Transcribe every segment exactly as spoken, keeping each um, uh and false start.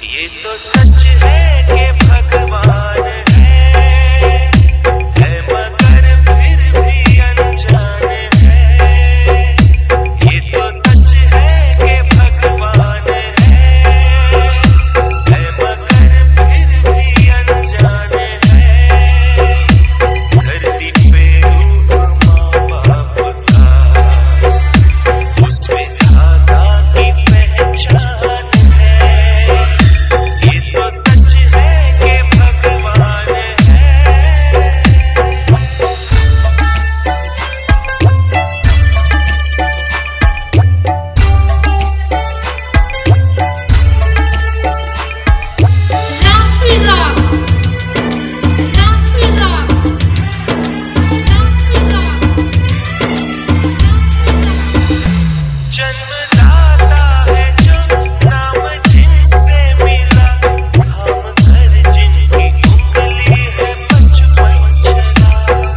ये तो सच है कि भगवान है, है मगर फिर भी अनजान है। ये तो सच है कि भगवान है, है मगर फिर भी अनजान है। धरती पे रूप माँ बाप का, उसमें धागा की पहचान है। ये तो सच है कि भगवान है। Rafi Rock, Rafi Rock, Rafi Rock. जन्मदाता है जो नाम जिनसे मिला, हम घर जिनकी उंगली है बचपन चला।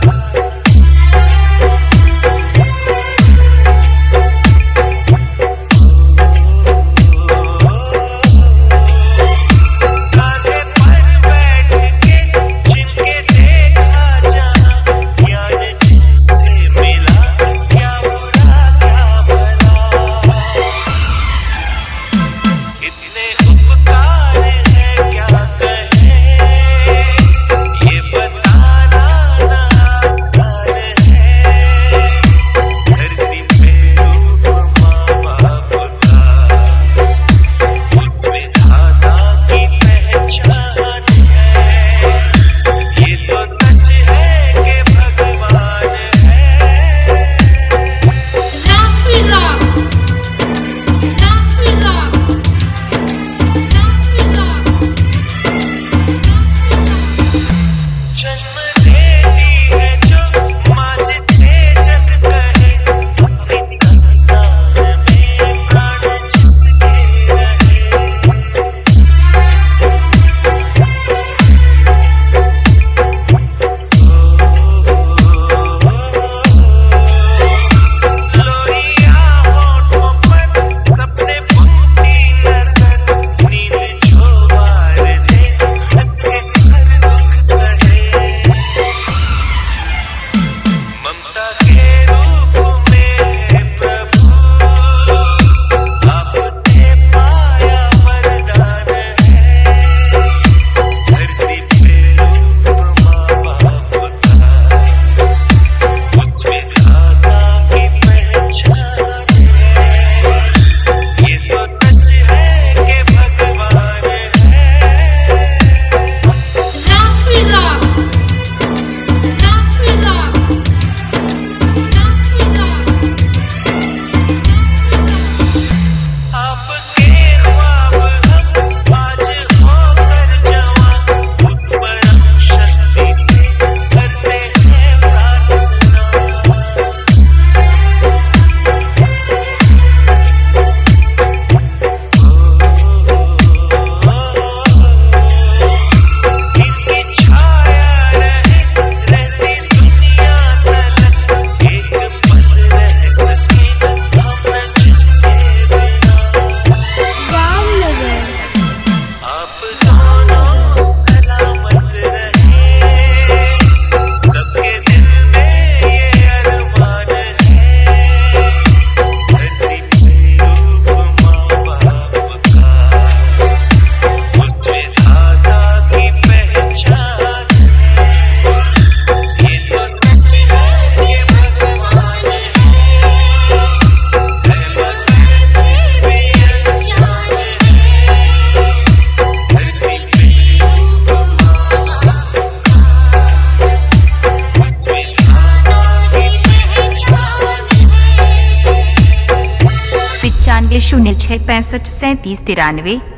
कांधे पर बैठ के जिनके देखा जहाँ, ज्ञान जिनसे मिला, क्या बुरा क्या भला। इतने उपकार है क्या कहें, ये बताना ना आसान है। धरती पे रूप माँ बाप का, उसमें धागा की पहचान है। ये तो सच है कि भगवान है। Rafi Rock, Rafi Rock, Rafi Rock. जन्म देती है जो माँ जिसे जग कहे, अपनी संतान में प्राण जिसके रहे। लोरिया होठों पर सपने बुनती नजर, नींद जो वार दे हंस के हर दुख सहे। ममता के रूप में है प्रभु, आपसे पाया वरदान है। धरती पे रूप माँ बाप का, उसमें धागा की पहचान है। ये तो सच है कि भगवान है। Rafi Rock, Rafi Rock, Rafi Rock. आपके ख्वाब हम आज होकर जवां, उस परम शक्ति से करते हैं प्रार्थना। इनकी छाया रहे रहती दुनिया तलक, एक पल रह सके हम न जिनके बिना। Ramnagar. आप दोनों सलामत रहें, सबके दिल में ये अरमान है। धरती पे रूप माँ बाप का, उसमें धागा की पहचान है। ये तो सच है कि भगवान है, है मगर फिर भी अनजान है। धरती पे रूप माँ बाप का, उसमें धागा की पहचान है। पिचानवे शून्य छः पैंसठ सैंतीस तिरानवे।